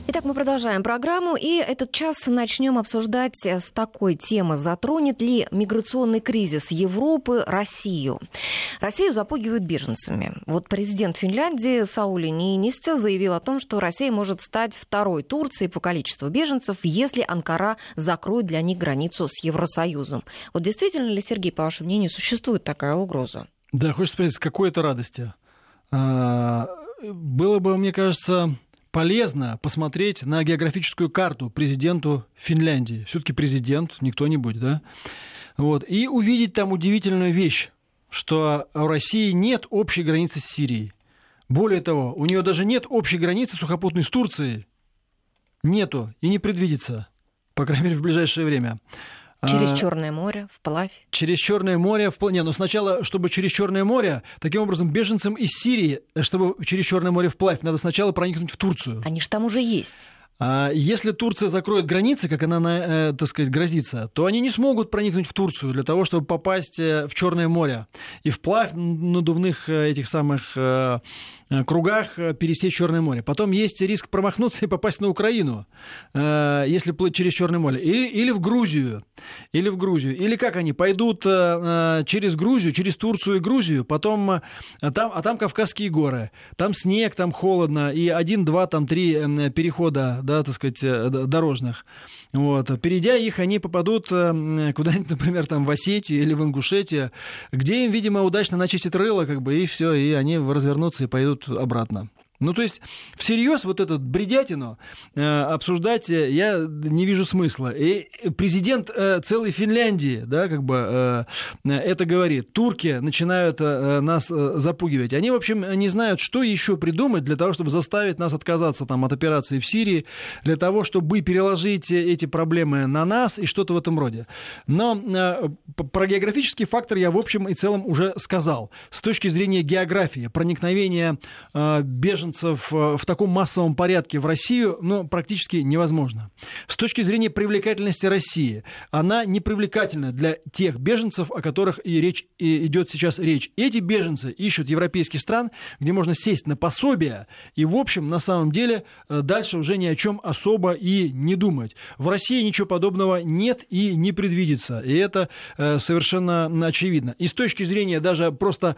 Итак, мы продолжаем программу, и этот час начнем обсуждать с такой темы. Затронет ли миграционный кризис Европы Россию? Россию запугивают беженцами. Вот президент Финляндии Саули Ниинистё заявил о том, что Россия может стать второй Турцией по количеству беженцев, если Анкара закроет для них границу с Евросоюзом. Вот действительно ли, Сергей, по вашему мнению, существует такая угроза? Да, хочется спросить, с какой это радости? Было бы, мне кажется, полезно посмотреть на географическую карту президенту Финляндии. Все-таки президент, не кто-нибудь, да? Вот. И увидеть там удивительную вещь, что у России нет общей границы с Сирией. Более того, у нее даже нет общей границы сухопутной с Турцией. Нету и не предвидится, по крайней мере, в ближайшее время. Через Черное море, вплавь? Через Черное море, вплавь. Не, но сначала, чтобы через Черное море, таким образом, беженцам из Сирии, чтобы через Черное море вплавь, надо сначала проникнуть в Турцию. Они же там уже есть. Если Турция закроет границы, как она, так сказать, грозится, то они не смогут проникнуть в Турцию для того, чтобы попасть в Черное море и вплавь на надувных этих самых кругах пересечь Черное море. Потом есть риск промахнуться и попасть на Украину, если плыть через Черное море. Или в Грузию. Или как они пойдут через Грузию, через Турцию и Грузию, потом там Кавказские горы, там снег, там холодно, и 1, 2, 3 перехода, да, так сказать, дорожных. Вот. Перейдя их, они попадут куда-нибудь, например, там в Осетию или в Ингушетию, где им, видимо, удачно начистят рыло, как бы, и все, и они развернутся и пойдут обратно. Ну, то есть, всерьез вот эту бредятину обсуждать я не вижу смысла. И президент целой Финляндии, да, как бы это говорит. Турки начинают нас запугивать. Они, в общем, не знают, что еще придумать для того, чтобы заставить нас отказаться там, от операции в Сирии, для того, чтобы переложить эти проблемы на нас и что-то в этом роде. Но про географический фактор я, в общем и целом, уже сказал. С точки зрения географии, проникновения беженцев в таком массовом порядке в Россию, практически невозможно. С точки зрения привлекательности России, она не привлекательна для тех беженцев, о которых идет сейчас речь. Эти беженцы ищут европейских стран, где можно сесть на пособие и, в общем, на самом деле, дальше уже ни о чем особо и не думать. В России ничего подобного нет и не предвидится. И это совершенно очевидно. И с точки зрения даже просто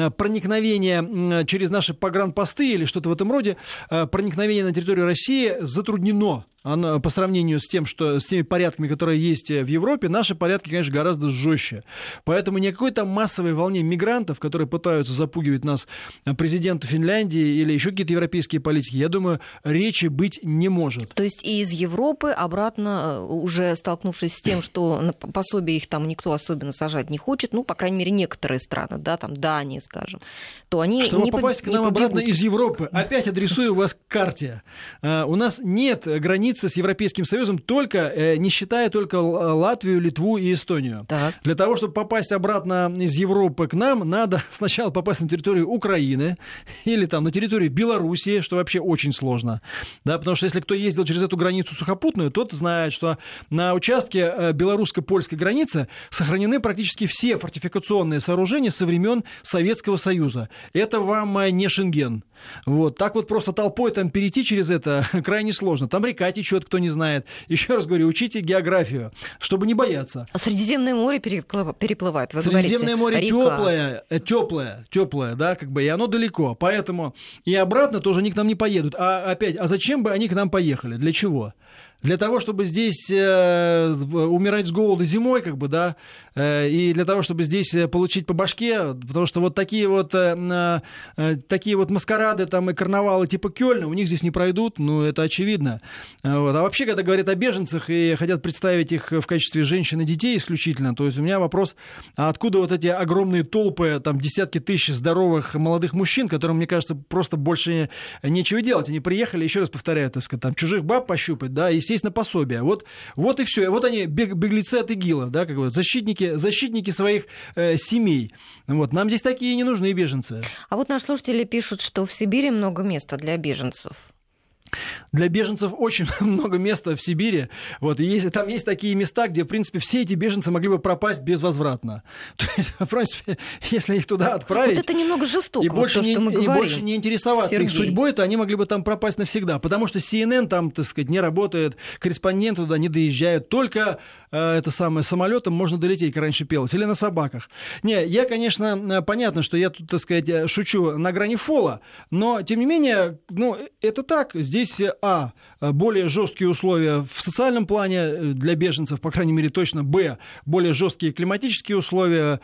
проникновения через наши погранпосты или что-то в этом роде, проникновение на территорию России затруднено. По сравнению с теми порядками, которые есть в Европе, наши порядки, конечно, гораздо жестче. Поэтому ни о какой там массовой волне мигрантов, которые пытаются запугивать нас президента Финляндии или еще какие-то европейские политики, я думаю, речи быть не может. То есть и из Европы обратно, уже столкнувшись с тем, что на пособие их там никто особенно сажать не хочет, по крайней мере, некоторые страны, да, там Дания, скажем, то они чтобы попасть к нам обратно из Европы, опять адресую вас к карте. У нас нет границ с Европейским Союзом, не считая только Латвию, Литву и Эстонию. Так. Для того, чтобы попасть обратно из Европы к нам, надо сначала попасть на территорию Украины или там на территорию Белоруссии, что вообще очень сложно. Да, потому что если кто ездил через эту границу сухопутную, тот знает, что на участке белорусско-польской границы сохранены практически все фортификационные сооружения со времен Советского Союза. Это вам не Шенген. Вот. Так вот просто толпой там перейти через это крайне сложно. Там река течет, кто не знает. Еще раз говорю, учите географию, чтобы не бояться. А Средиземное море переплывает, вы Средиземное говорите, море теплое, да, как бы, и оно далеко. Поэтому и обратно тоже они к нам не поедут. А зачем бы они к нам поехали? Для чего? Для того, чтобы здесь умирать с голода зимой, как бы, да, и для того, чтобы здесь получить по башке, потому что вот такие вот маскарады там и карнавалы типа Кёльна у них здесь не пройдут, это очевидно. Вот. А вообще, когда говорят о беженцах и хотят представить их в качестве женщин и детей исключительно, то есть у меня вопрос, а откуда вот эти огромные толпы, там десятки тысяч здоровых молодых мужчин, которым, мне кажется, просто больше нечего делать. Они приехали, еще раз повторяю, так сказать, там чужих баб пощупать, да, и сесть на пособие. Вот и все. Вот они, беглецы от ИГИЛа, да, как бы, защитники своих семей. Вот. Нам здесь такие не нужны беженцы. А вот наши слушатели пишут, что в Сибири много места для беженцев. Для беженцев очень много места в Сибири. Вот, и там есть такие места, где, в принципе, все эти беженцы могли бы пропасть безвозвратно. То есть, в принципе, если их туда отправить... Вот это немного жестоко, и больше не интересоваться Сергей. их судьбой, то они могли бы там пропасть навсегда. Потому что CNN там, так сказать, не работает, корреспонденты туда не доезжают. Только самолетом можно долететь, как раньше пелось, или на собаках. Не, я, конечно, понятно, что я тут, так сказать, шучу на грани фола, но, тем не менее, это так. Здесь более жесткие условия в социальном плане для беженцев, по крайней мере, точно. Более жесткие климатические условия.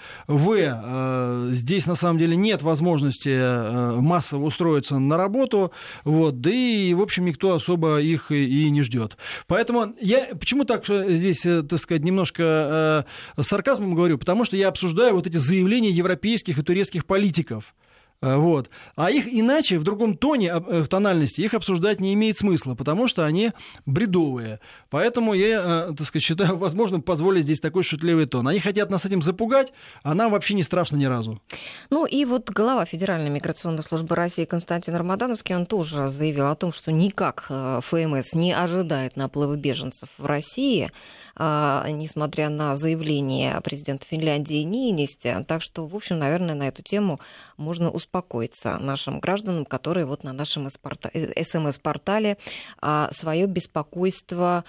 Здесь, на самом деле, нет возможности массово устроиться на работу. Вот, да и, в общем, никто особо их и не ждет. Поэтому я почему так здесь, так сказать, немножко с сарказмом говорю? Потому что я обсуждаю вот эти заявления европейских и турецких политиков. Вот. А их иначе, в другом тоне, в тональности, их обсуждать не имеет смысла, потому что они бредовые. Поэтому я, так сказать, считаю возможным позволить здесь такой шутливый тон. Они хотят нас этим запугать, а нам вообще не страшно ни разу. Ну и вот глава Федеральной миграционной службы России Константин Рамадановский, он тоже заявил о том, что никак ФМС не ожидает наплыва беженцев в России, несмотря на заявление президента Финляндии Ниинистö. Так что, в общем, наверное, на эту тему можно успокоиться нашим гражданам, которые вот на нашем СМС-портале свое беспокойство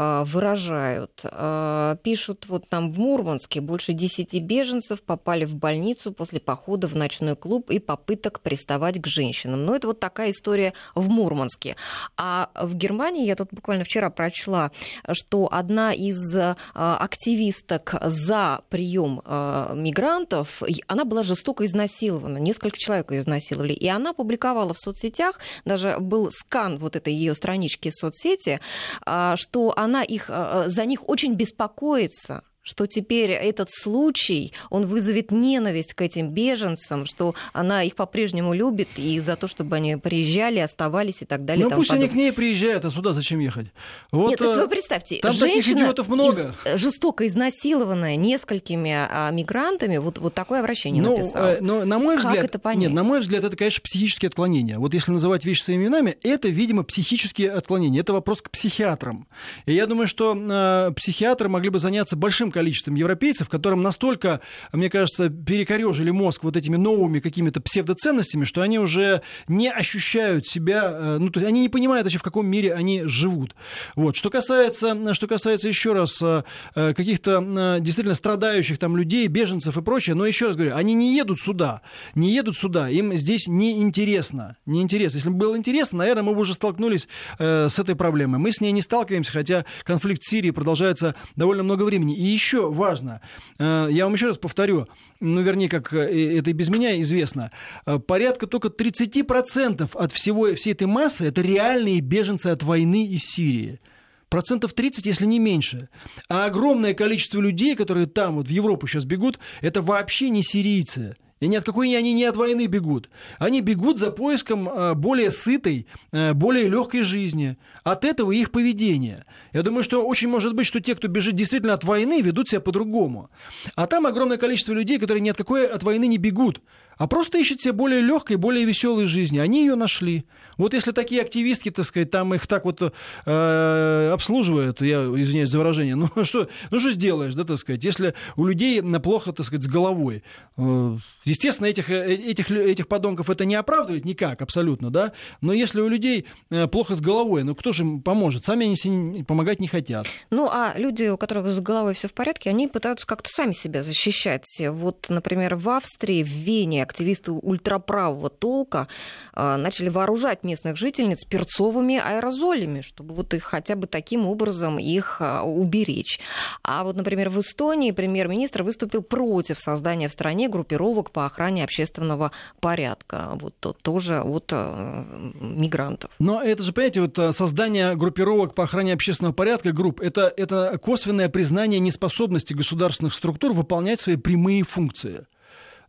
выражают. Пишут, вот там в Мурманске больше 10 беженцев попали в больницу после похода в ночной клуб и попыток приставать к женщинам. Но это вот такая история в Мурманске. А в Германии, я тут буквально вчера прочла, что одна из активисток за прием мигрантов, она была жестоко изнасилована. Несколько человек ее изнасиловали. И она публиковала в соцсетях, даже был скан вот этой ее странички в соцсети, что она за них очень беспокоится, что теперь этот случай, он вызовет ненависть к этим беженцам, что она их по-прежнему любит, и за то, чтобы они приезжали, оставались и так далее. Ну пусть они к ней приезжают, а сюда зачем ехать? Вот, нет, то есть вы представьте, там таких идиотов много. Жестоко изнасилованная несколькими мигрантами, вот такое обращение написала. Но на мой взгляд, как это понять? Нет, на мой взгляд, это, конечно, психические отклонения. Вот если называть вещи своими именами, это, видимо, психические отклонения. Это вопрос к психиатрам. И я думаю, что психиатры могли бы заняться большим количеством европейцев, которым настолько, мне кажется, перекорёжили мозг вот этими новыми какими-то псевдоценностями, что они уже не ощущают себя, то есть они не понимают вообще, в каком мире они живут. Вот. Что касается еще раз каких-то действительно страдающих там людей, беженцев и прочее, но еще раз говорю, они не едут сюда, им здесь неинтересно. Если бы было интересно, наверное, мы бы уже столкнулись с этой проблемой. Мы с ней не сталкиваемся, хотя конфликт в Сирии продолжается довольно много времени. И еще важно, я вам еще раз повторю, вернее, как это и без меня известно, порядка только 30% от всей этой массы — это реальные беженцы от войны из Сирии. 30%, если не меньше. А огромное количество людей, которые там, вот в Европу сейчас бегут, это вообще не сирийцы. И ни от какой они не от войны бегут. Они бегут за поиском более сытой, более легкой жизни. От этого их поведение. Я думаю, что очень может быть, что те, кто бежит действительно от войны, ведут себя по-другому. А там огромное количество людей, которые ни от какой от войны не бегут, а просто ищут себе более легкой, более веселой жизни. Они ее нашли. Вот если такие активистки, так сказать, там их так вот обслуживают, я извиняюсь за выражение, что сделаешь, да, так сказать, если у людей плохо, так сказать, с головой. Естественно, этих подонков это не оправдывает никак, абсолютно, да, но если у людей плохо с головой, кто же им поможет? Сами они себе помогать не хотят. А люди, у которых с головой все в порядке, они пытаются как-то сами себя защищать. Вот, например, в Австрии, в Вене активисты ультраправого толка начали вооружать местных жительниц перцовыми аэрозолями, чтобы вот их хотя бы таким образом их уберечь. А вот, например, в Эстонии премьер-министр выступил против создания в стране группировок по охране общественного порядка. Вот тоже от мигрантов. Но это же, понимаете, вот создание группировок по охране общественного порядка, групп, это косвенное признание неспособности государственных структур выполнять свои прямые функции.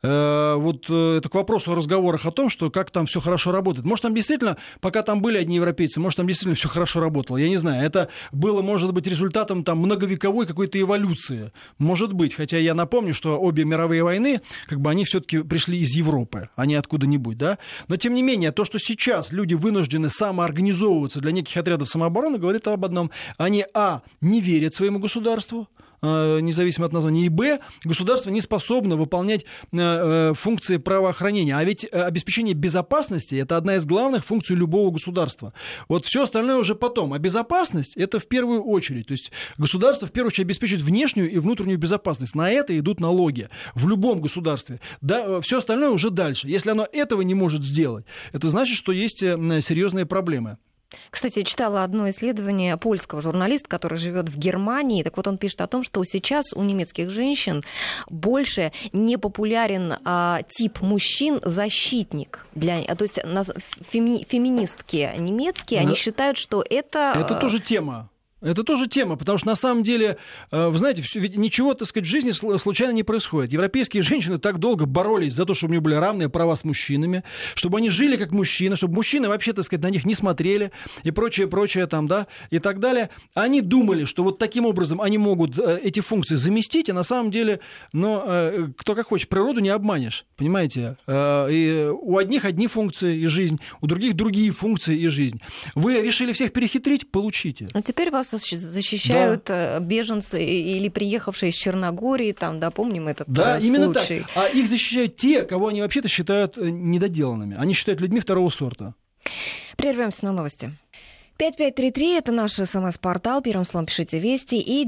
Вот это к вопросу о разговорах о том, что как там все хорошо работает. Может, там действительно, пока там были одни европейцы, может, там действительно все хорошо работало. Я не знаю. Это было, может быть, результатом там многовековой какой-то эволюции. Может быть. Хотя я напомню, что обе мировые войны, как бы они все-таки пришли из Европы, а не откуда-нибудь, да. Но, тем не менее, то, что сейчас люди вынуждены самоорганизовываться для неких отрядов самообороны, говорит об одном. Они, не верят своему государству, независимо от названия, и государство не способно выполнять функции правоохранения. А ведь обеспечение безопасности — это одна из главных функций любого государства. Вот все остальное уже потом. А безопасность — это в первую очередь. То есть государство в первую очередь обеспечивает внешнюю и внутреннюю безопасность. На это идут налоги в любом государстве. Да, все остальное уже дальше. Если оно этого не может сделать, это значит, что есть серьезные проблемы. Кстати, я читала одно исследование польского журналиста, который живет в Германии. Так вот, он пишет о том, что сейчас у немецких женщин больше не популярен тип мужчин-защитник. То есть феминистки немецкие, они считают, что это... Это тоже тема. Это тоже тема, потому что на самом деле, вы знаете, ведь ничего, так сказать, в жизни случайно не происходит. Европейские женщины так долго боролись за то, чтобы у них были равные права с мужчинами, чтобы они жили как мужчины, чтобы мужчины вообще, так сказать, на них не смотрели и прочее там, да, и так далее. Они думали, что вот таким образом они могут эти функции заместить, а на самом деле, кто как хочет, природу не обманешь, понимаете? И у одних одни функции и жизнь, у других другие функции и жизнь. Вы решили всех перехитрить? Получите. А теперь вас защищают беженцы или приехавшие из Черногории, там, да, помним этот случай. Да, именно так. А их защищают те, кого они вообще-то считают недоделанными. Они считают людьми второго сорта. Прервемся на новости. 5533 – это наш СМС-портал. Первым словом пишите «Вести». И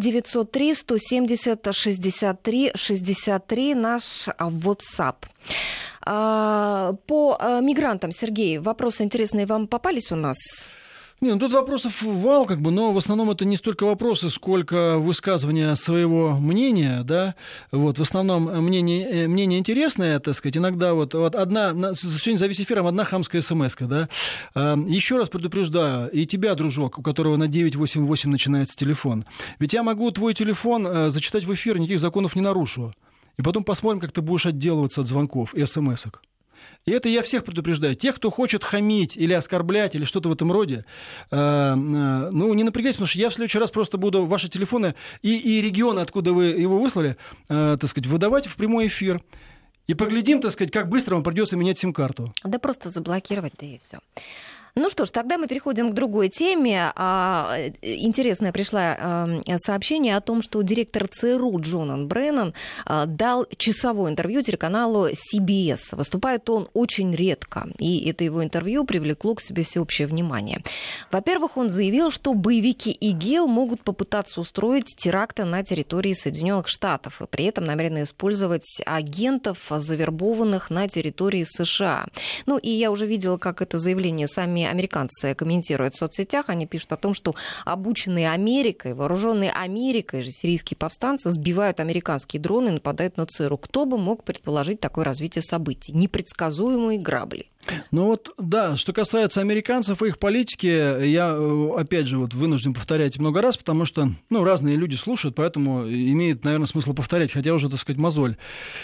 903-170-63-63 наш WhatsApp. По мигрантам, Сергей, вопросы интересные вам попались у нас? Тут вопросов вал, но в основном это не столько вопросы, сколько высказывания своего мнения, да. Вот, в основном мнение интересное, так сказать. Иногда сегодня за весь эфиром одна хамская смс-ка, да. Еще раз предупреждаю, и тебя, дружок, у которого на 988 начинается телефон. Ведь я могу твой телефон зачитать в эфир, никаких законов не нарушу. И потом посмотрим, как ты будешь отделываться от звонков и смс-ок. И это я всех предупреждаю. Тех, кто хочет хамить или оскорблять, или что-то в этом роде, не напрягайтесь, потому что я в следующий раз просто буду ваши телефоны и регионы, откуда вы его выслали, так сказать, выдавать в прямой эфир. И поглядим, так сказать, как быстро вам придется менять сим-карту. Да просто заблокировать, да и все. Ну что ж, тогда мы переходим к другой теме. Интересное пришло сообщение о том, что директор ЦРУ Джонан Бреннан дал часовое интервью телеканалу CBS. Выступает он очень редко, и это его интервью привлекло к себе всеобщее внимание. Во-первых, он заявил, что боевики ИГИЛ могут попытаться устроить теракты на территории Соединенных Штатов, и при этом намерены использовать агентов, завербованных на территории США. И я уже видела, как это заявление сами американцы комментируют в соцсетях. Они пишут о том, что обученные Америкой, вооруженные Америкой же сирийские повстанцы сбивают американские дроны и нападают на ЦРУ. Кто бы мог предположить такое развитие событий? Непредсказуемые грабли. Что касается американцев и их политики, я, опять же, вынужден повторять много раз, потому что, разные люди слушают, поэтому имеет, наверное, смысл повторять, хотя уже, так сказать, мозоль.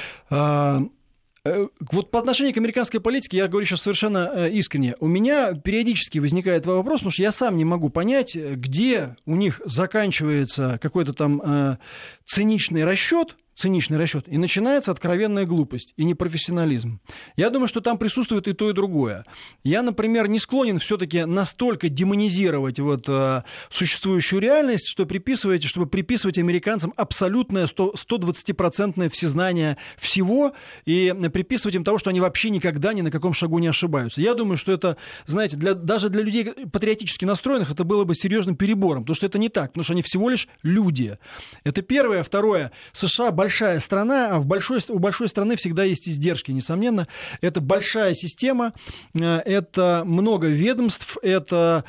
По отношению к американской политике я говорю сейчас совершенно искренне. У меня периодически возникает вопрос, потому что я сам не могу понять, где у них заканчивается какой-то там циничный расчет, и начинается откровенная глупость и непрофессионализм. Я думаю, что там присутствует и то, и другое. Я, например, не склонен все-таки настолько демонизировать существующую реальность, чтобы приписывать американцам абсолютное 120% всезнание всего и приписывать им того, что они вообще никогда ни на каком шагу не ошибаются. Я думаю, что это, знаете, даже для людей патриотически настроенных это было бы серьезным перебором, потому что это не так, потому что они всего лишь люди. Это первое. Второе. США большая страна, а у большой страны всегда есть издержки, несомненно. Это большая система, это много ведомств, это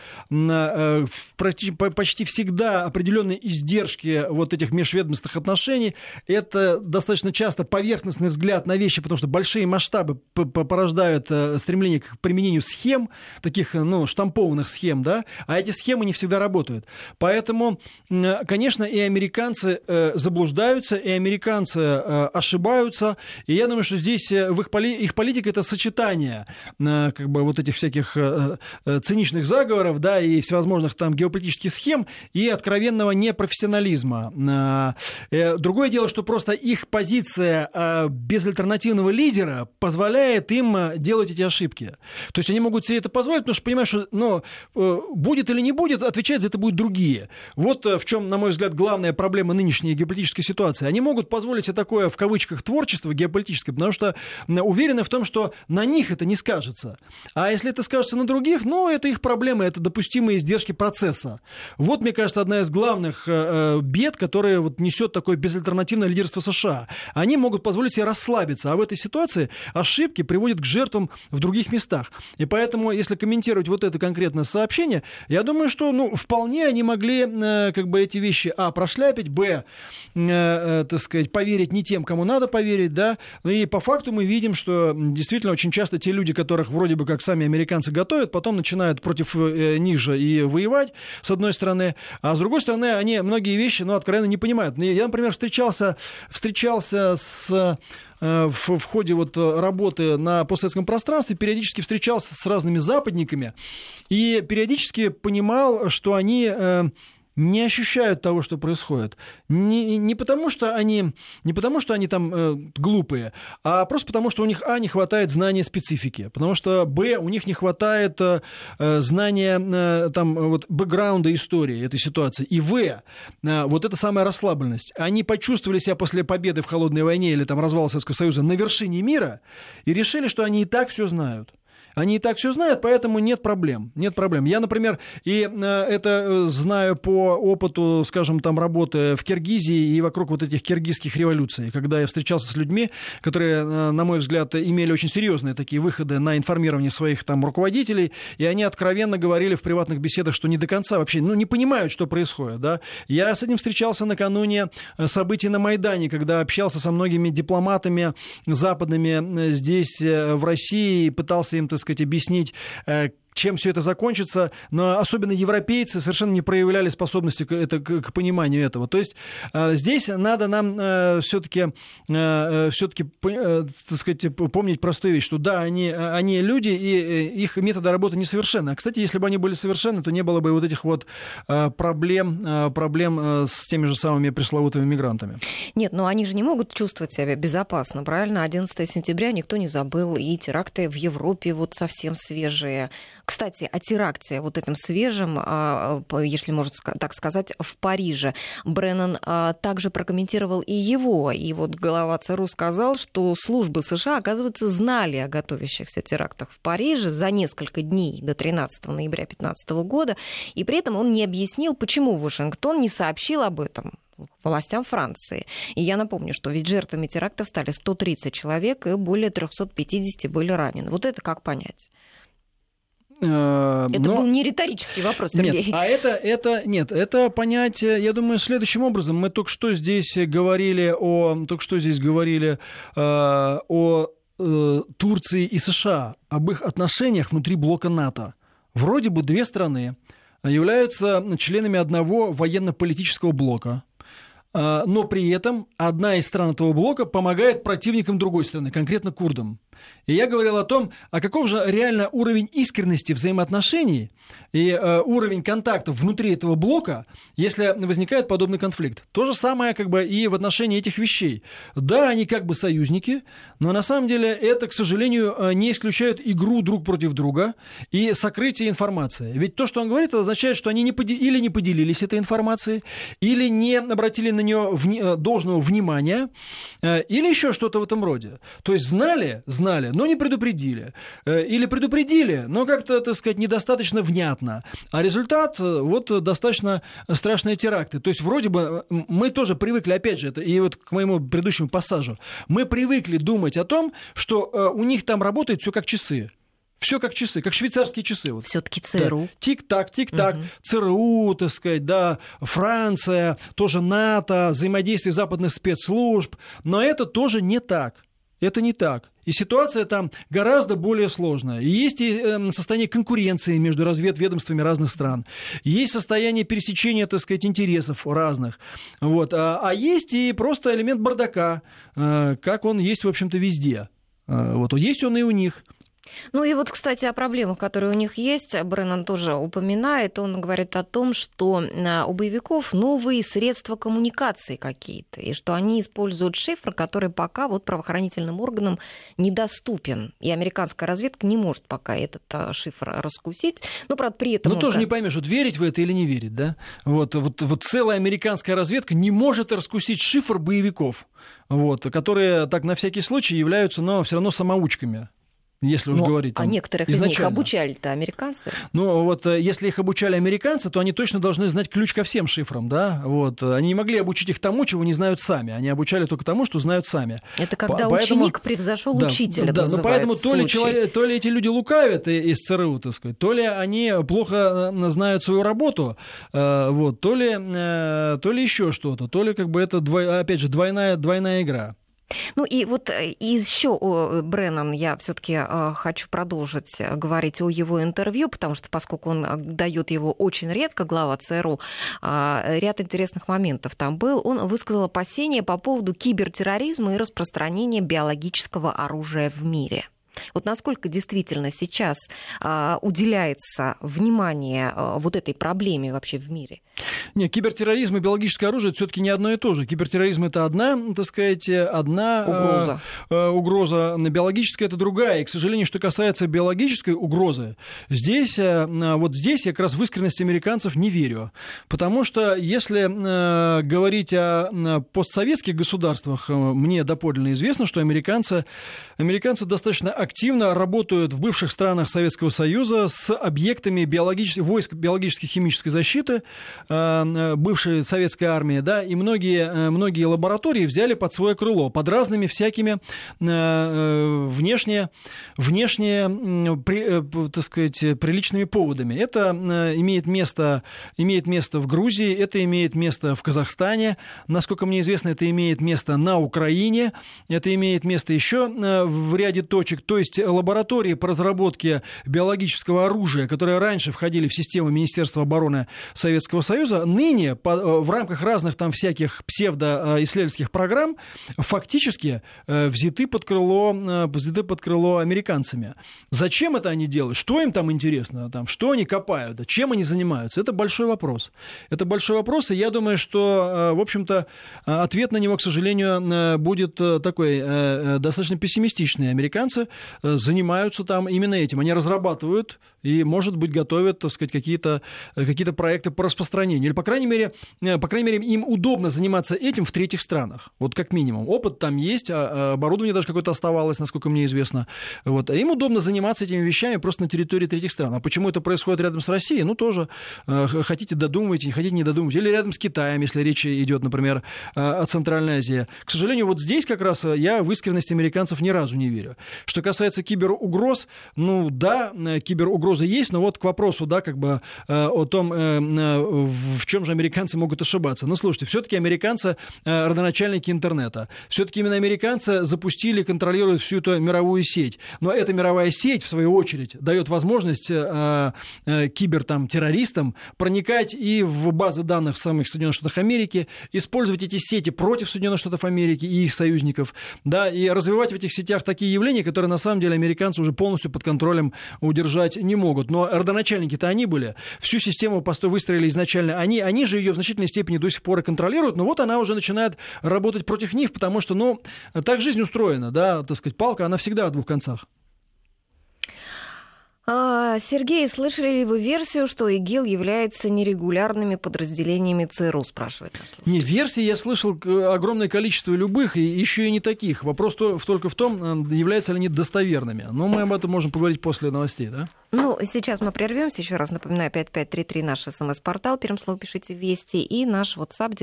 почти всегда определенные издержки этих межведомственных отношений, это достаточно часто поверхностный взгляд на вещи, потому что большие масштабы порождают стремление к применению схем, таких, штампованных схем, да, а эти схемы не всегда работают. Поэтому, конечно, и американцы заблуждаются, и американцы американцы ошибаются, и я думаю, что здесь их политика — это сочетание как бы вот этих всяких циничных заговоров, да, и всевозможных там геополитических схем, и откровенного непрофессионализма. Другое дело, что просто их позиция безальтернативного лидера позволяет им делать эти ошибки. То есть они могут себе это позволить, потому что понимают, что будет или не будет, отвечать за это будут другие. Вот в чем, на мой взгляд, главная проблема нынешней геополитической ситуации. Они могут позволить себе такое, в кавычках, творчество геополитическое, потому что уверены в том, что на них это не скажется. А если это скажется на других, это их проблемы, это допустимые издержки процесса. Вот, мне кажется, одна из главных бед, которые вот несет такое безальтернативное лидерство США. Они могут позволить себе расслабиться, а в этой ситуации ошибки приводят к жертвам в других местах. И поэтому, если комментировать вот это конкретное сообщение, я думаю, что вполне они могли как бы эти вещи, прошляпить, так сказать, поверить не тем, кому надо поверить, да, и по факту мы видим, что действительно очень часто те люди, которых вроде бы как сами американцы готовят, потом начинают против них же и воевать, с одной стороны, а с другой стороны, они многие вещи, откровенно не понимают. Я, например, встречался в ходе вот работы на постсоветском пространстве, периодически встречался с разными западниками и периодически понимал, что они не ощущают того, что происходит. Не потому, что они там глупые, а просто потому, что у них, не хватает знания специфики, потому что, у них не хватает знания бэкграунда истории этой ситуации, и, вот эта самая расслабленность. Они почувствовали себя после победы в холодной войне или развала Советского Союза на вершине мира и решили, что они и так все знают. Они и так все знают, поэтому нет проблем. Я, например, это знаю по опыту, скажем, работы в Киргизии и вокруг вот этих киргизских революций, когда я встречался с людьми, которые, на мой взгляд, имели очень серьезные такие выходы на информирование своих руководителей, и они откровенно говорили в приватных беседах, что не до конца вообще, не понимают, что происходит, да. Я с этим встречался накануне событий на Майдане, когда общался со многими дипломатами западными здесь, в России, и пытался им, объяснить, чем все это закончится, но особенно европейцы совершенно не проявляли способности к пониманию этого. То есть здесь надо нам все-таки помнить простую вещь, что да, они люди, и их методы работы несовершенны. А, кстати, если бы они были совершенны, то не было бы вот этих вот проблем с теми же самыми пресловутыми мигрантами. Нет, но они же не могут чувствовать себя безопасно, правильно? 11 сентября никто не забыл, и теракты в Европе вот совсем свежие. Кстати, о теракте вот этом свежем, если можно так сказать, в Париже. Бреннан также прокомментировал и его. И вот глава ЦРУ сказал, что службы США, оказывается, знали о готовящихся терактах в Париже за несколько дней до 13 ноября 2015 года. И при этом он не объяснил, почему Вашингтон не сообщил об этом властям Франции. И я напомню, что ведь жертвами терактов стали 130 человек, и более 350 были ранены. Вот это как понять? Это был не риторический вопрос, Сергей. Нет, это понятие, я думаю, следующим образом. Мы только что здесь говорили о Турции и США, об их отношениях внутри блока НАТО. Вроде бы две страны являются членами одного военно-политического блока, но при этом одна из стран этого блока помогает противникам другой страны, конкретно курдам. И я говорил о том, каков же реально уровень искренности взаимоотношений и уровень контактов внутри этого блока, если возникает подобный конфликт. То же самое и в отношении этих вещей. Да, они союзники, но на самом деле это, к сожалению, не исключает игру друг против друга и сокрытие информации. Ведь то, что он говорит, это означает, что они или не поделились этой информацией, или не обратили на нее должного внимания, или еще что-то в этом роде. То есть знали, но не предупредили. Или предупредили, но как-то, недостаточно внятно. А результат достаточно страшные теракты. То есть вроде бы мы тоже привыкли, опять же, и вот к моему предыдущему пассажу, мы привыкли думать о том, что у них там работает все как часы. Все как часы, как швейцарские часы. Все-таки ЦРУ. Да. Тик-так, тик-так. Угу. ЦРУ, Франция, тоже НАТО, взаимодействие западных спецслужб. Но это тоже не так. Это не так. И ситуация там гораздо более сложная. И есть и состояние конкуренции между разведведомствами разных стран. Есть состояние пересечения, так сказать, интересов разных. Вот. А есть и просто элемент бардака, как он есть, в общем-то, везде. Вот. Есть он и у них. Ну и вот, кстати, о проблемах, которые у них есть, Бреннан тоже упоминает. Он говорит о том, что у боевиков новые средства коммуникации какие-то, и что они используют шифр, который пока вот правоохранительным органам недоступен. И американская разведка не может пока этот шифр раскусить. Но, правда, при этом... Ну, тоже не поймешь, вот верить в это или не верить, да? Вот целая американская разведка не может раскусить шифр боевиков, вот, которые так на всякий случай являются, но все равно самоучками. Если уж говорить. А некоторых изначально. Из них обучали-то американцы? Ну, вот если их обучали американцы, то они точно должны знать ключ ко всем шифрам, да? Вот. Они не могли обучить их тому, чего не знают сами. Они обучали только тому, что знают сами. Это когда ученик превзошел учителя, да, но поэтому то ли эти люди лукавят из ЦРУ, так сказать, то ли они плохо знают свою работу, вот, то ли еще что-то, то ли как бы это, опять же, двойная игра. Ну и вот еще Бреннан, я все-таки хочу продолжить говорить о его интервью, потому что поскольку он дает его очень редко, глава ЦРУ, ряд интересных моментов там был. Он высказал опасения по поводу кибертерроризма и распространения биологического оружия в мире. Вот насколько действительно сейчас уделяется внимание вот этой проблеме вообще в мире? Нет, кибертерроризм и биологическое оружие — это все-таки не одно и то же. Кибертерроризм — это одна, так сказать, угроза. Биологическая — это другая. И, к сожалению, что касается биологической угрозы, здесь я как раз в искренность американцев не верю. Потому что если говорить о постсоветских государствах, мне доподлинно известно, что американцы достаточно активно работают в бывших странах Советского Союза с объектами войск биологической и химической защиты, бывшей советской армии, да, и многие лаборатории взяли под свое крыло, под разными всякими внешне так сказать, приличными поводами. Это имеет место в Грузии, это имеет место в Казахстане, насколько мне известно, это имеет место на Украине, это имеет место еще в ряде точек, то есть лаборатории по разработке биологического оружия, которые раньше входили в систему Министерства обороны Советского Союза, ныне в рамках разных там всяких псевдоисследовательских программ фактически взяты под крыло американцами. Зачем это они делают? Что им там интересно? Что они копают? Чем они занимаются? Это большой вопрос. Это большой вопрос, и я думаю, что, в общем-то, ответ на него, к сожалению, будет такой достаточно пессимистичный. Американцы занимаются там именно этим. Они разрабатывают и, может быть, готовят, так сказать, какие-то проекты по распространению. Или, по крайней мере, им удобно заниматься этим в третьих странах. Вот как минимум. Опыт там есть, оборудование даже какое-то оставалось, насколько мне известно. Вот. А им удобно заниматься этими вещами просто на территории третьих стран. А почему это происходит рядом с Россией? Ну, тоже хотите — додумывайте, не хотите — не додумывайте. Или рядом с Китаем, если речь идет, например, о Центральной Азии. К сожалению, вот здесь как раз я в искренность американцев ни разу не верю. Что касается киберугроз, ну да, киберугрозы есть, но вот к вопросу, да, как бы о том, в чем же американцы могут ошибаться. Ну, слушайте, все-таки американцы родоначальники интернета. Все-таки именно американцы запустили, контролируют всю эту мировую сеть. Но эта мировая сеть, в свою очередь, дает возможность кибертеррористам проникать и в базы данных в самих Соединенных Штатах Америки, использовать эти сети против Соединенных Штатов Америки и их союзников, да, и развивать в этих сетях такие явления, которые на самом деле американцы уже полностью под контролем удержать не могут. Но родоначальники-то они были. Всю систему выстроили изначально они же ее в значительной степени до сих пор и контролируют, но вот она уже начинает работать против них, потому что, ну, так жизнь устроена, да, так сказать, палка, она всегда о двух концах. Сергей, слышали ли вы версию, что ИГИЛ является нерегулярными подразделениями ЦРУ, спрашивает наш слушатель. Не, версий я слышал огромное количество любых, и еще и не таких. Вопрос только в том, являются ли они достоверными. Но мы об этом можем поговорить после новостей, да? Ну, сейчас мы прервемся. Еще раз напоминаю, 5533 наш СМС-портал. Первым словом пишите «Вести». И наш WhatsApp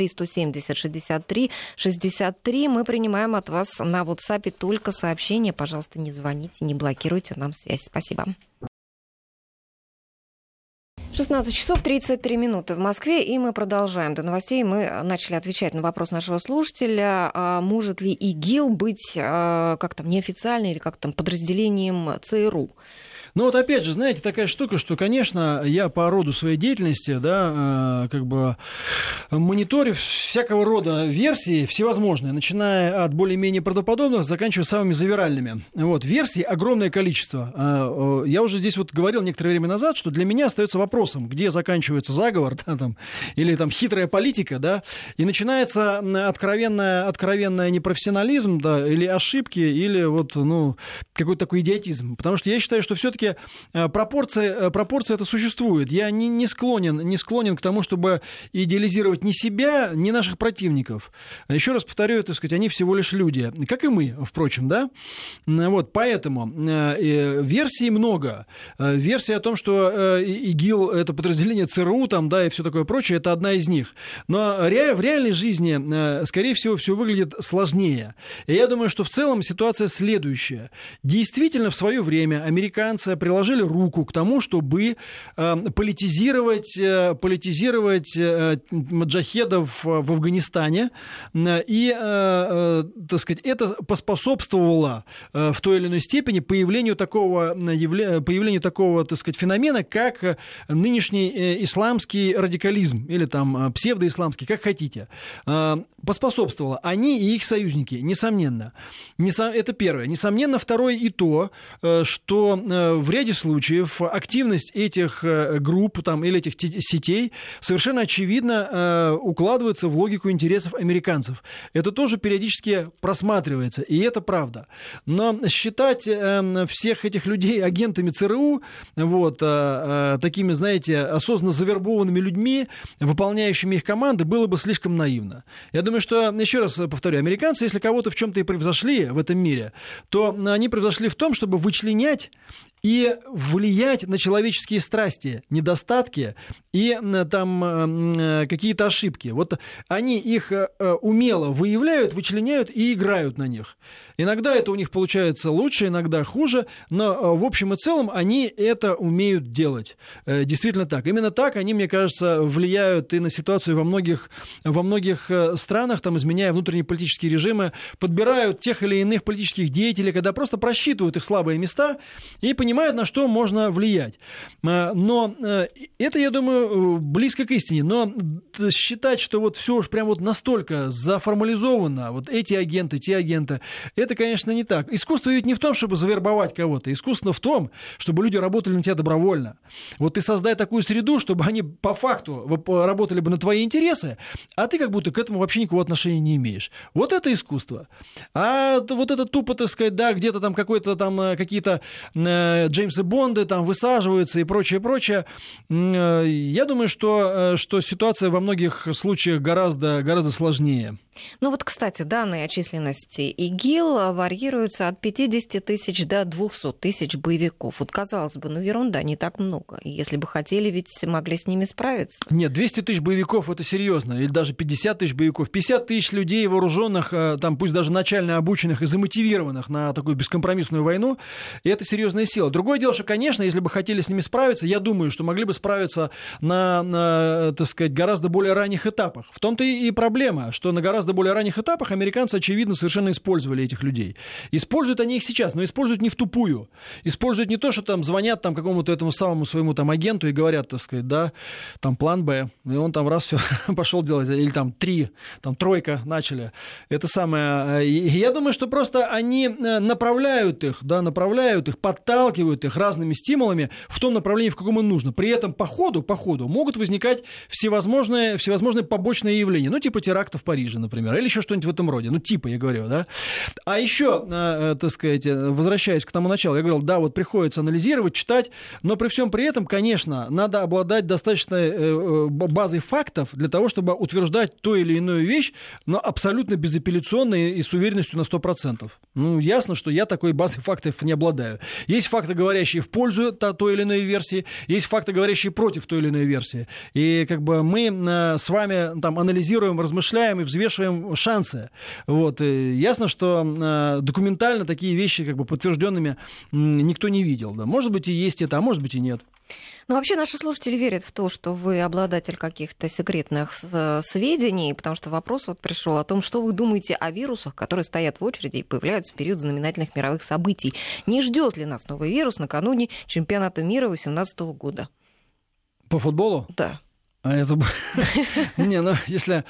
903-170-63-63. Мы принимаем от вас на WhatsApp только сообщения. Пожалуйста, не звоните, не блокируйте нам связь. Спасибо. 16 часов 33 минуты в Москве, и мы продолжаем. До новостей мы начали отвечать на вопрос нашего слушателя, может ли ИГИЛ быть как там неофициально или как там подразделением ЦРУ. Ну вот опять же, знаете, такая штука, что, конечно, я по роду своей деятельности, да, как бы мониторю всякого рода версии всевозможные, начиная от более-менее правдоподобных, заканчивая самыми завиральными. Вот, версий огромное количество. Я уже здесь вот говорил некоторое время назад, что для меня остается вопросом, где заканчивается заговор, да, там, или там хитрая политика, да, и начинается откровенный непрофессионализм, да, или ошибки, или вот, ну, какой-то такой идиотизм. Потому что я считаю, что все-таки пропорция это существует. Я не склонен к тому, чтобы идеализировать ни себя, ни наших противников. Еще раз повторю, так сказать, они всего лишь люди, как и мы, впрочем, да. Вот, поэтому версий много. Версия о том, что ИГИЛ — это подразделение ЦРУ, там, да, и все такое прочее, это одна из них. Но в реальной жизни, скорее всего, все выглядит сложнее. И я думаю, что в целом ситуация следующая. Действительно, в свое время американцы приложили руку к тому, чтобы политизировать маджахедов в Афганистане, и, так сказать, это поспособствовало в той или иной степени появлению такого, так сказать, феномена, как нынешний исламский радикализм, или там псевдоисламский, как хотите. Поспособствовало. Они и их союзники, несомненно. Это первое. Несомненно, второе и то, что в ряде случаев активность этих групп там, или этих сетей совершенно очевидно укладывается в логику интересов американцев. Это тоже периодически просматривается, и это правда. Но считать всех этих людей агентами ЦРУ, вот, такими, знаете, осознанно завербованными людьми, выполняющими их команды, было бы слишком наивно. Я думаю, что, еще раз повторю, американцы, если кого-то в чем-то и превзошли в этом мире, то они превзошли в том, чтобы вычленять и влиять на человеческие страсти, недостатки и там какие-то ошибки. Вот они их умело выявляют, вычленяют и играют на них. Иногда это у них получается лучше, иногда хуже, но в общем и целом они это умеют делать. Действительно так. Именно так они, мне кажется, влияют и на ситуацию во многих странах, там, изменяя внутренние политические режимы, подбирают тех или иных политических деятелей, когда просто просчитывают их слабые места и понимают, на что можно влиять. Но это, я думаю, близко к истине. Но считать, что вот все уж прям вот настолько заформализовано, вот эти агенты, те агенты, это, конечно, не так. Искусство ведь не в том, чтобы завербовать кого-то. Искусство в том, чтобы люди работали на тебя добровольно. Вот ты создай такую среду, чтобы они по факту работали бы на твои интересы, а ты как будто к этому вообще никакого отношения не имеешь. Вот это искусство. А вот это тупо, так сказать, да, где-то там какие-то Джеймсы Бонды там высаживаются и прочее. Я думаю, что ситуация во многих случаях гораздо сложнее. Ну вот, кстати, данные о численности ИГИЛ варьируются от 50 тысяч до 200 тысяч боевиков. Вот, казалось бы, ерунда, не так много. И если бы хотели, ведь могли с ними справиться. Нет, 200 тысяч боевиков — это серьезно. Или даже 50 тысяч боевиков. 50 тысяч людей вооруженных, там, пусть даже начально обученных и замотивированных на такую бескомпромиссную войну, и это серьезная сила. Другое дело, что, конечно, если бы хотели с ними справиться, я думаю, что могли бы справиться на так сказать, гораздо более ранних этапах. В том-то и проблема, что на гораздо более ранних этапах американцы, очевидно, совершенно использовали этих людей. Используют они их сейчас, но используют не в тупую. Используют не то, что там звонят там какому-то этому самому своему там агенту и говорят, так сказать, да, там план Б, и он там раз все пошел делать, или там тройка начали. Это самое. Я думаю, что просто они направляют их, подталкивают их разными стимулами в том направлении, в каком им нужно. При этом по ходу могут возникать всевозможные побочные явления, ну, типа теракта в Париже, например, или еще что-нибудь в этом роде. Ну, типа, я говорю, да. А еще, так сказать, возвращаясь к тому началу, я говорил, да, вот приходится анализировать, читать, но при всем при этом, конечно, надо обладать достаточной базой фактов для того, чтобы утверждать ту или иную вещь, но абсолютно безапелляционно и с уверенностью на 100%. Ну, ясно, что я такой базой фактов не обладаю. Есть факты, говорящие в пользу той или иной версии, есть факты, говорящие против той или иной версии. И как бы мы с вами там анализируем, размышляем и взвешиваем шансы. Вот. И ясно, что документально такие вещи как бы подтвержденными никто не видел. Да. Может быть, и есть это, а может быть, и нет. Ну, вообще наши слушатели верят в то, что вы обладатель каких-то секретных сведений, потому что вопрос вот пришел о том, что вы думаете о вирусах, которые стоят в очереди и появляются в период знаменательных мировых событий. Не ждет ли нас новый вирус накануне чемпионата мира 2018 года? По футболу? Да. Не, ну, если...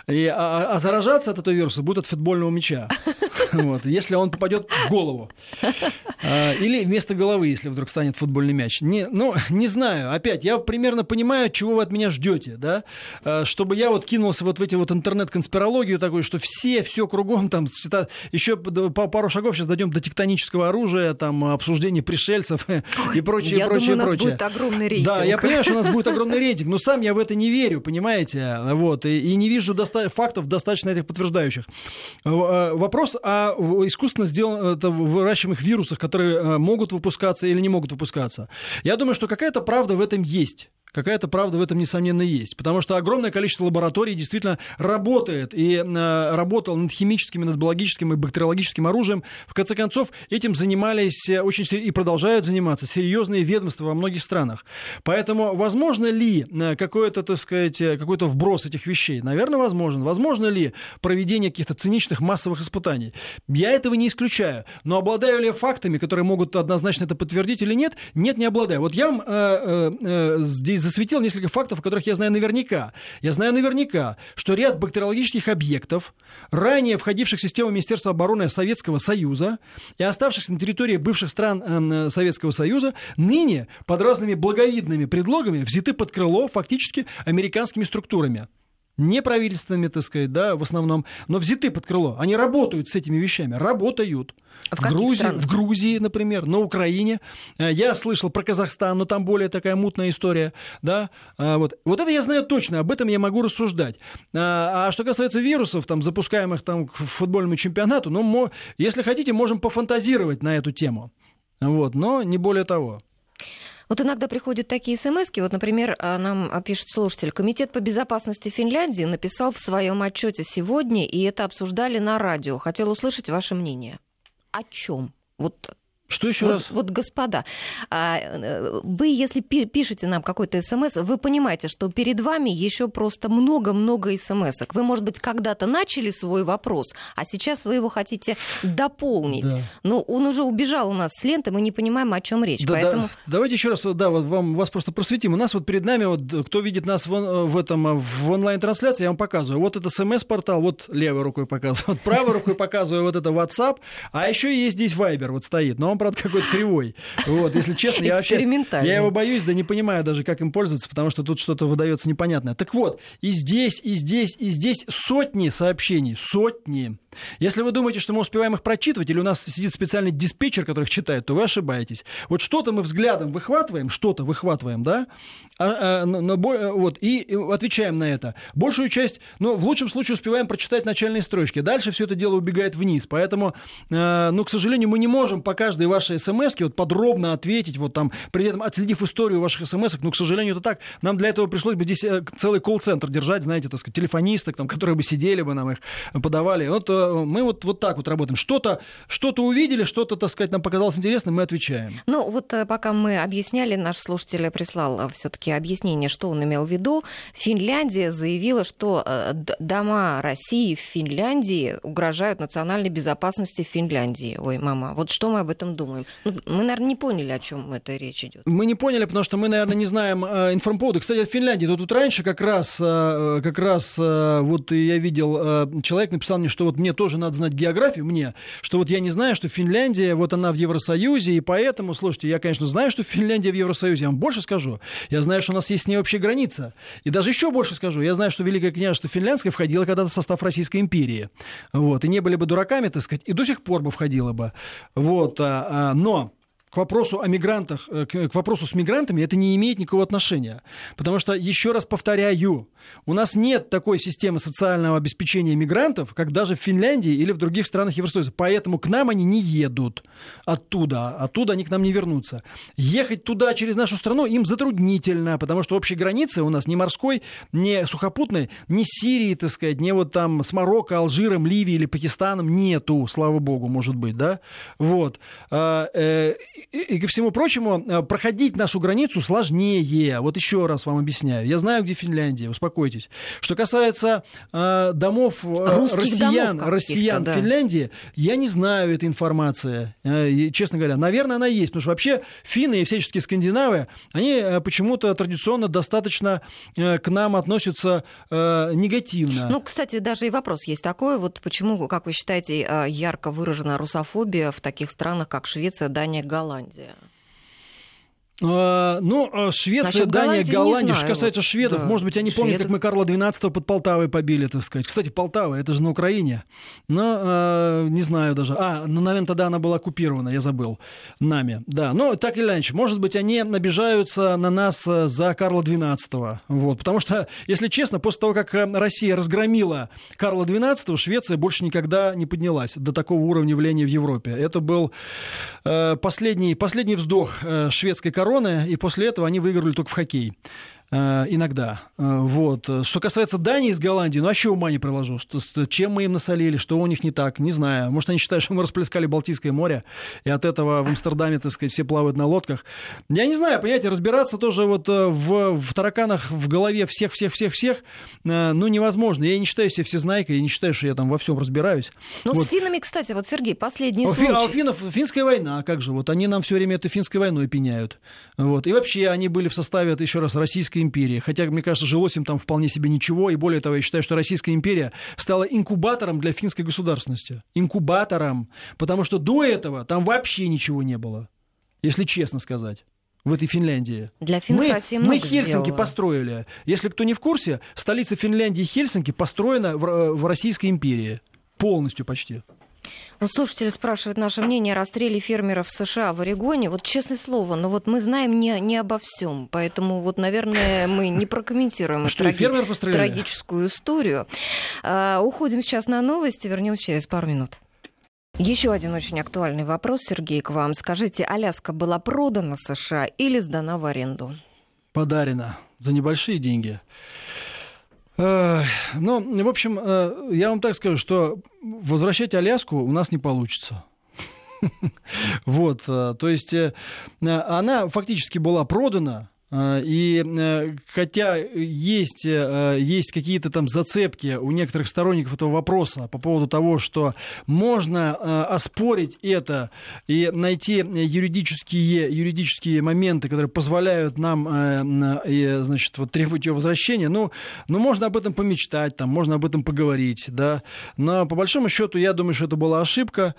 А заражаться от этого вируса будет от футбольного мяча. Вот, если он попадет в голову. Или вместо головы, если вдруг станет футбольный мяч. Не знаю. Опять, я примерно понимаю, чего вы от меня ждете, да? Чтобы я вот кинулся вот в эти вот интернет-конспирологию такую, что все кругом, там, еще пару шагов сейчас дойдем до тектонического оружия, там, обсуждения пришельцев и прочее. Я думаю, у нас будет огромный рейтинг. Да, я понимаю, что у нас будет огромный рейтинг, но сам я в это не верю, понимаете? Вот, и не вижу фактов достаточно этих подтверждающих. Вопрос о искусственно выращиваемых вирусах, которые могут выпускаться или не могут выпускаться. Я думаю, что какая-то правда в этом есть. Какая-то правда в этом, несомненно, есть. Потому что огромное количество лабораторий действительно работает и работало над химическим, над биологическим и бактериологическим оружием. В конце концов, этим занимались очень и продолжают заниматься серьезные ведомства во многих странах. Поэтому возможно ли какой-то вброс этих вещей? Наверное, возможно. Возможно ли проведение каких-то циничных массовых испытаний? Я этого не исключаю. Но обладаю ли я фактами, которые могут однозначно это подтвердить или нет? Нет, не обладаю. Вот я вам здесь засветил несколько фактов, о которых я знаю наверняка. Я знаю наверняка, что ряд бактериологических объектов, ранее входивших в систему Министерства обороны Советского Союза и оставшихся на территории бывших стран Советского Союза, ныне под разными благовидными предлогами взяты под крыло фактически американскими структурами. Не правительственными, так сказать, да, в основном, но взяты под крыло. Они работают с этими вещами, работают. В Грузии, например, на Украине. Я слышал про Казахстан, но там более такая мутная история. Да? Вот это я знаю точно, об этом я могу рассуждать. А что касается вирусов, там, запускаемых там, к футбольному чемпионату, ну, если хотите, можем пофантазировать на эту тему. Вот, но не более того. Вот иногда приходят такие смски. Вот, например, нам пишет слушатель: Комитет по безопасности Финляндии написал в своем отчете сегодня, и это обсуждали на радио. Хотел услышать ваше мнение. О чем? Что еще раз? Вот, господа, вы, если пишете нам какой-то смс, вы понимаете, что перед вами еще просто много-много смс-ок. Вы, может быть, когда-то начали свой вопрос, а сейчас вы его хотите дополнить. Да. Но он уже убежал у нас с ленты, мы не понимаем, о чем речь. Да, поэтому... да. Давайте еще раз, вас просто просветим. У нас вот перед нами, кто видит нас в онлайн-трансляции, я вам показываю. Вот это смс-портал, вот левой рукой показываю, вот правой рукой показываю вот это WhatsApp, а еще есть здесь Viber, вот стоит, но он, правда, какой-то кривой. Вот, если честно, я его боюсь, да не понимаю даже, как им пользоваться, потому что тут что-то выдается непонятное. Так вот, и здесь сотни сообщений, сотни. Если вы думаете, что мы успеваем их прочитывать, или у нас сидит специальный диспетчер, который их читает, то вы ошибаетесь. Вот что-то мы взглядом выхватываем, да, и отвечаем на это. Большую часть, в лучшем случае успеваем прочитать начальные строчки. Дальше все это дело убегает вниз. Поэтому, к сожалению, мы не можем по каждой вашей смс-ке подробно ответить, при этом отследив историю ваших смс-ок. К сожалению, это так. Нам для этого пришлось бы здесь целый колл-центр держать, знаете, так сказать, телефонисток, которые бы сидели бы, нам их подавали. Мы вот так вот работаем. Что-то увидели, что-то, так сказать, нам показалось интересным, мы отвечаем. Пока мы объясняли, наш слушатель прислал все-таки объяснение, что он имел в виду. Финляндия заявила, что дома России в Финляндии угрожают национальной безопасности Финляндии. Ой, мама, вот что мы об этом думаем? Мы, наверное, не поняли, о чем это речь идет. Мы не поняли, потому что мы, наверное, не знаем информповоды. Кстати, в Финляндии тут раньше как раз я видел, человек написал мне, что мне тоже надо знать географию, что я не знаю, что Финляндия, она в Евросоюзе, и поэтому, слушайте, я, конечно, знаю, что Финляндия в Евросоюзе, я вам больше скажу, я знаю, что у нас есть с ней общая граница, и даже еще больше скажу, я знаю, что Великое княжество Финляндское входило когда-то в состав Российской империи, и не были бы дураками, так сказать, и до сих пор бы входило бы, но... К вопросу о мигрантах, к вопросу с мигрантами это не имеет никакого отношения. Потому что, еще раз повторяю, у нас нет такой системы социального обеспечения мигрантов, как даже в Финляндии или в других странах Евросоюза. Поэтому к нам они не едут оттуда они к нам не вернутся. Ехать туда через нашу страну им затруднительно, потому что общей границы у нас ни морской, ни сухопутной, ни Сирии, так сказать, ни с Марокко, Алжиром, Ливией или Пакистаном нету, слава богу, может быть, да? И ко всему прочему, проходить нашу границу сложнее. Вот еще раз вам объясняю. Я знаю, где Финляндия, успокойтесь. Что касается домов россиян в Финляндии, я не знаю этой информации, честно говоря. Наверное, она есть, потому что вообще финны и всяческие скандинавы, они почему-то традиционно достаточно к нам относятся негативно. Ну, кстати, даже и вопрос есть такой, вот почему, как вы считаете, ярко выражена русофобия в таких странах, как Швеция, Дания, Голландия? Швеция, Дания, Голландия. Что касается шведов, да, может быть, они помнят, как мы Карла XII под Полтавой побили, так сказать. Кстати, Полтава, это же на Украине. Но не знаю даже. Наверное, тогда она была оккупирована, я забыл, нами. Да, но так или иначе, может быть, они обижаются на нас за Карла XII. Вот. Потому что, если честно, после того, как Россия разгромила Карла XII, Швеция больше никогда не поднялась до такого уровня влияния в Европе. Это был последний вздох шведской короны. И после этого они выиграли только в хоккей. Иногда. Вот. Что касается Дании с Голландией, вообще ума не приложу. Чем мы им насолили, что у них не так, не знаю. Может, они считают, что мы расплескали Балтийское море, и от этого в Амстердаме, так сказать, все плавают на лодках. Я не знаю, понимаете, разбираться тоже вот в тараканах в голове всех, невозможно. Я не считаю себя всезнайкой, я не считаю, что я там во всем разбираюсь. Но вот. С финнами, кстати, вот, Сергей, последний случай. А у финнов финская война, как же, вот они нам все время этой финской войной пеняют. Вот. И вообще они были в составе, еще раз, Российской империи. Хотя, мне кажется, жилось им там вполне себе ничего. И более того, я считаю, что Российская империя стала инкубатором для финской государственности. Инкубатором. Потому что до этого там вообще ничего не было. Если честно сказать. В этой Финляндии. Для финнов Россия много Мы Хельсинки сделала. Построили. Если кто не в курсе, столица Финляндии Хельсинки построена в Российской империи. Полностью почти. Вот слушатели спрашивают наше мнение о расстреле фермеров в США в Орегоне. Вот честное слово, но вот мы знаем не обо всем, поэтому вот, наверное, мы не прокомментируем трагическую историю. Уходим сейчас на новости, вернемся через пару минут. Еще один очень актуальный вопрос, Сергей, к вам. Скажите, Аляска была продана США или сдана в аренду? Подарена за небольшие деньги. В общем, я вам так скажу, что возвращать Аляску у нас не получится. Вот, то есть она фактически была продана. И хотя есть какие-то там зацепки у некоторых сторонников этого вопроса по поводу того, что можно оспорить это и найти юридические моменты, которые позволяют нам, значит, вот, требовать ее возвращения, ну, можно об этом помечтать, там, можно об этом поговорить, да, но по большому счету я думаю, что это была ошибка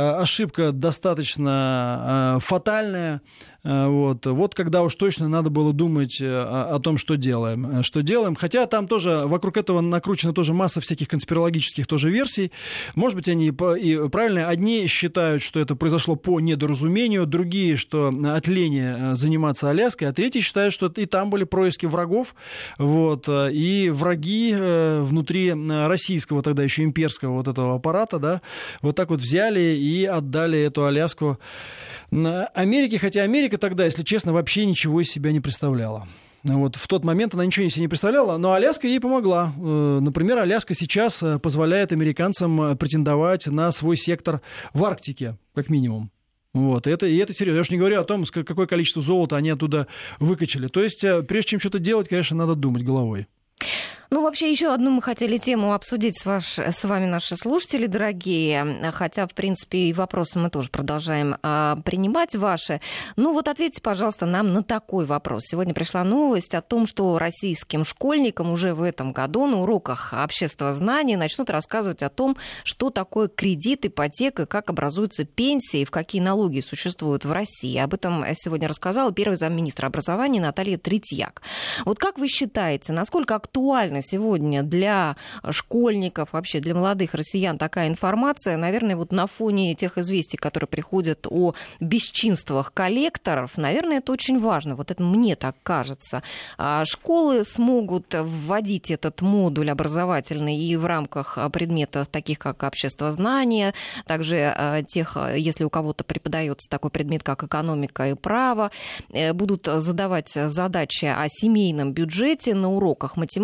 достаточно фатальная. Вот когда уж точно надо было думать о том, что делаем. Хотя там тоже вокруг этого накручена тоже масса всяких конспирологических тоже версий. Может быть, они и правильно. Одни считают, что это произошло по недоразумению, другие, что от лени заниматься Аляской, а третьи считают, что и там были происки врагов. Вот, и враги внутри российского, тогда еще имперского вот этого аппарата, да, вот так вот взяли и отдали эту Аляску Америке, хотя Америка тогда, если честно, вообще ничего из себя не представляла. Вот в тот момент она ничего из себя не представляла, но Аляска ей помогла. Например, Аляска сейчас позволяет американцам претендовать на свой сектор в Арктике, как минимум. Вот, и это серьезно. Я уж не говорю о том, какое количество золота они оттуда выкачали. То есть, прежде чем что-то делать, конечно, надо думать головой. Ну, вообще, еще одну мы хотели тему обсудить с вами, наши слушатели дорогие. Хотя, в принципе, и вопросы мы тоже продолжаем принимать ваши. Ну, вот ответьте, пожалуйста, нам на такой вопрос. Сегодня пришла новость о том, что российским школьникам уже в этом году на уроках обществознания начнут рассказывать о том, что такое кредит, ипотека, как образуются пенсии, в какие налоги существуют в России. Об этом сегодня рассказала первый замминистра образования Наталья Третьяк. Вот как вы считаете, насколько актуальна сегодня для школьников, вообще для молодых россиян такая информация? Наверное, вот на фоне тех известий, которые приходят о бесчинствах коллекторов, наверное, это очень важно. Вот это мне так кажется. Школы смогут вводить этот модуль образовательный и в рамках предметов таких, как обществознание, также тех, если у кого-то преподается такой предмет, как экономика и право, будут задавать задачи о семейном бюджете на уроках математики.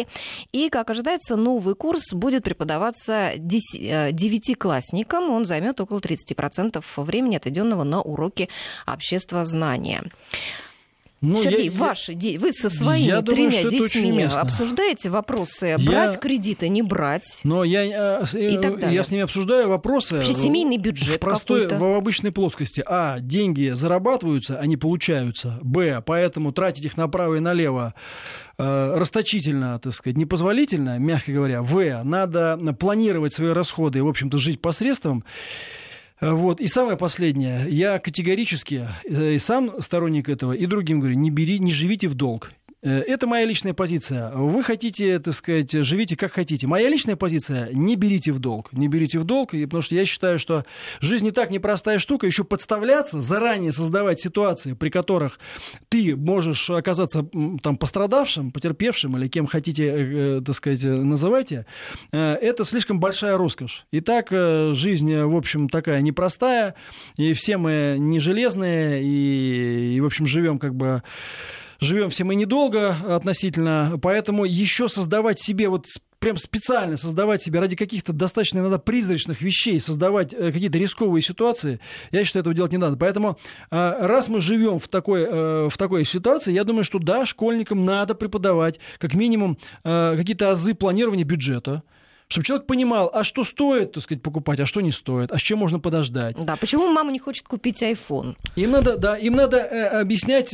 России. И, как ожидается, новый курс будет преподаваться 9-классникам. Он займет около 30% времени, отведенного на уроки обществознания. Сергей, вы со своими тремя детьми обсуждаете вопросы брать кредиты, не брать? Но я с ними обсуждаю вопросы. Вообще семейный бюджет в обычной плоскости. А, деньги зарабатываются, они получаются. Б, поэтому тратить их направо и налево расточительно, так сказать, непозволительно, мягко говоря. В, надо планировать свои расходы и, в общем-то, жить посредством. Вот. И самое последнее. Я категорически и сам сторонник этого, и другим говорю, не живите в долг. Это моя личная позиция. Вы хотите, так сказать, живите как хотите. Моя личная позиция – не берите в долг. Не берите в долг, потому что я считаю, что жизнь не так непростая штука. Еще подставляться, заранее создавать ситуации, при которых ты можешь оказаться там пострадавшим, потерпевшим или кем хотите, так сказать, называйте, это слишком большая роскошь. И так жизнь, в общем, такая непростая, и все мы не железные, и в общем, живем все мы недолго относительно, поэтому еще создавать себе, вот прям специально создавать себе ради каких-то достаточно иногда призрачных вещей, создавать какие-то рисковые ситуации, я считаю, этого делать не надо. Поэтому раз мы живем в такой ситуации, я думаю, что да, школьникам надо преподавать как минимум какие-то азы планирования бюджета, чтобы человек понимал, а что стоит, так сказать, покупать, а что не стоит, а с чем можно подождать. Да, почему мама не хочет купить iPhone? Им надо объяснять,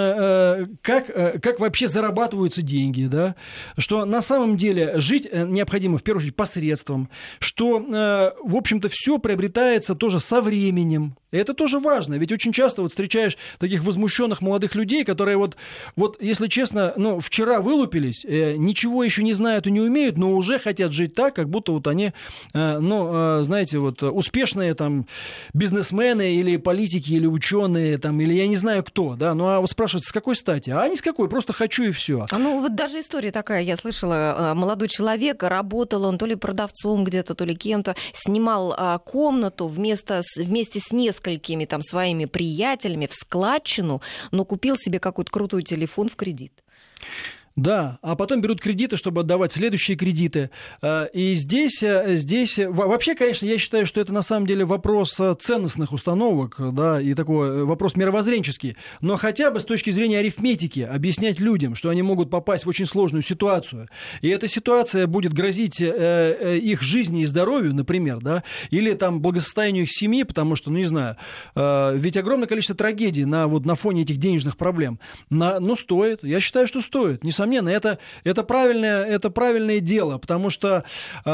как вообще зарабатываются деньги, да? Что на самом деле жить необходимо, в первую очередь, посредством, что, в общем-то, все приобретается тоже со временем. И это тоже важно, ведь очень часто вот встречаешь таких возмущенных молодых людей, которые вот если честно, вчера вылупились, ничего еще не знают и не умеют, но уже хотят жить так, как будто вот они, знаете, вот успешные там бизнесмены или политики, или ученые, там, или я не знаю кто, да, а вот спрашивают, с какой стати? А не с какой, просто хочу и все. Вот даже история такая, я слышала, молодой человек, работал он то ли продавцом где-то, то ли кем-то, снимал комнату вместе с несколькими там своими приятелями в складчину, но купил себе какой-то крутой телефон в кредит. Да, а потом берут кредиты, чтобы отдавать следующие кредиты. И здесь вообще, конечно, я считаю, что это на самом деле вопрос ценностных установок, да, и такой вопрос мировоззренческий. Но хотя бы с точки зрения арифметики объяснять людям, что они могут попасть в очень сложную ситуацию. И эта ситуация будет грозить их жизни и здоровью, например, да, или там благосостоянию их семьи, потому что, не знаю, ведь огромное количество трагедий на фоне этих денежных проблем. Но стоит, я считаю, что стоит, несомненно, это правильное дело, потому что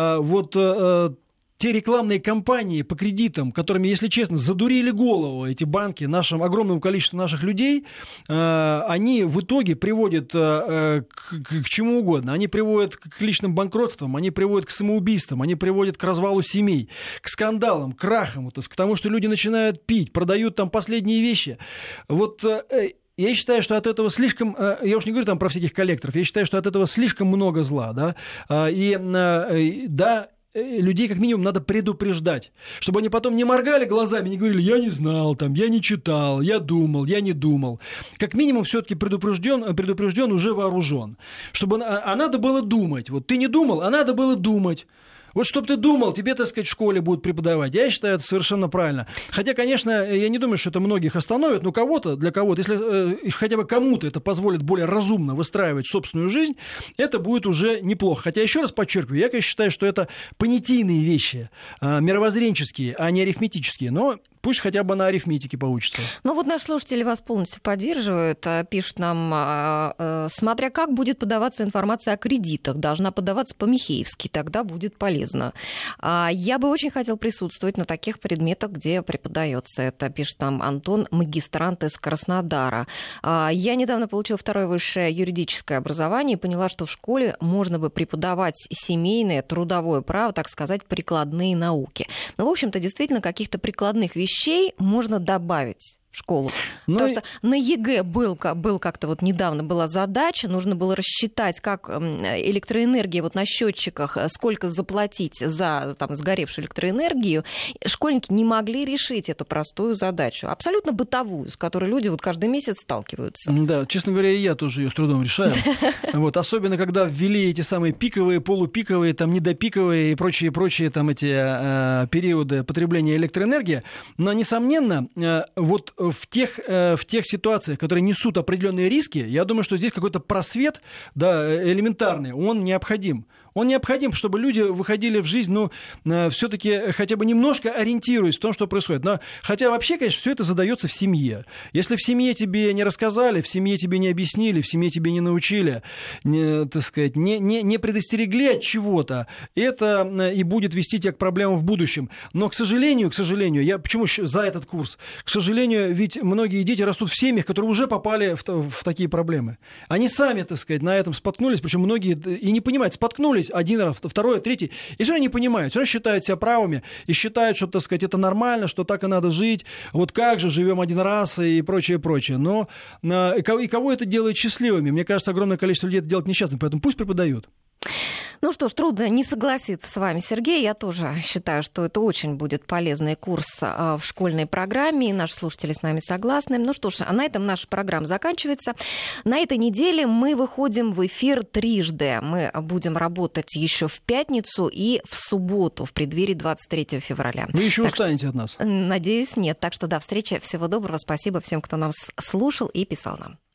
те рекламные кампании по кредитам, которыми, если честно, задурили голову эти банки огромному количеству наших людей, они в итоге приводят к чему угодно. Они приводят к личным банкротствам, они приводят к самоубийствам, они приводят к развалу семей, к скандалам, к крахам, к тому, что люди начинают пить, продают там последние вещи. Я считаю, что от этого слишком, я уж не говорю там про всяких коллекторов, я считаю, что от этого слишком много зла, да, людей как минимум надо предупреждать, чтобы они потом не моргали глазами, не говорили, я не знал, там, я не читал, я думал, я не думал. Как минимум все-таки предупрежден, уже вооружен. А надо было думать. Вот ты не думал, а надо было думать. Вот чтобы ты думал, тебе, так сказать, в школе будут преподавать. Я считаю, это совершенно правильно. Хотя, конечно, я не думаю, что это многих остановит, но для кого-то, если хотя бы кому-то это позволит более разумно выстраивать собственную жизнь, это будет уже неплохо. Хотя, еще раз подчеркиваю, я, конечно, считаю, что это понятийные вещи, мировоззренческие, а не арифметические, но пусть хотя бы на арифметике поучится. Наши слушатели вас полностью поддерживают. Пишут нам, смотря как будет подаваться информация о кредитах, должна подаваться по-михеевски, тогда будет полезно. Я бы очень хотел присутствовать на таких предметах, где преподается. Это пишет нам Антон, магистрант из Краснодара. Я недавно получила второе высшее юридическое образование и поняла, что в школе можно бы преподавать семейное, трудовое право, так сказать, прикладные науки. В общем-то, действительно, каких-то прикладных вещей можно добавить в школу. Потому что на ЕГЭ был как-то вот недавно была задача, нужно было рассчитать, как электроэнергия вот на счетчиках, сколько заплатить за там, сгоревшую электроэнергию. Школьники не могли решить эту простую задачу, абсолютно бытовую, с которой люди вот каждый месяц сталкиваются. Да, честно говоря, и я тоже ее с трудом решаю. Вот, особенно, когда ввели эти самые пиковые, полупиковые, там, недопиковые и прочие там эти периоды потребления электроэнергии. Но, несомненно, вот в тех ситуациях, которые несут определенные риски, я думаю, что здесь какой-то просвет, да, элементарный, он необходим. Он необходим, чтобы люди выходили в жизнь, все-таки хотя бы немножко ориентируясь в том, что происходит. Но, хотя вообще, конечно, все это задается в семье. Если в семье тебе не рассказали, в семье тебе не объяснили, в семье тебе не научили, так сказать, не предостерегли от чего-то, это и будет вести тебя к проблемам в будущем. Но, к сожалению, я почему за этот курс? К сожалению, ведь многие дети растут в семьях, которые уже попали в такие проблемы. Они сами, так сказать, на этом споткнулись, причем многие и не понимают, споткнулись один раз, второй, третий, и все равно не понимают, все равно считают себя правыми и считают, что, так сказать, это нормально, что так и надо жить, вот как же, живем один раз и прочее. Но и кого это делает счастливыми? Мне кажется, огромное количество людей это делает несчастными, поэтому пусть преподают. Ну что ж, трудно не согласиться с вами, Сергей. Я тоже считаю, что это очень будет полезный курс в школьной программе, и наши слушатели с нами согласны. Ну что ж, а на этом наша программа заканчивается. На этой неделе мы выходим в эфир трижды. Мы будем работать еще в пятницу и в субботу, в преддверии 23 февраля. Вы еще устанете от нас? Надеюсь, нет. Так что до встречи. Всего доброго. Спасибо всем, кто нас слушал и писал нам.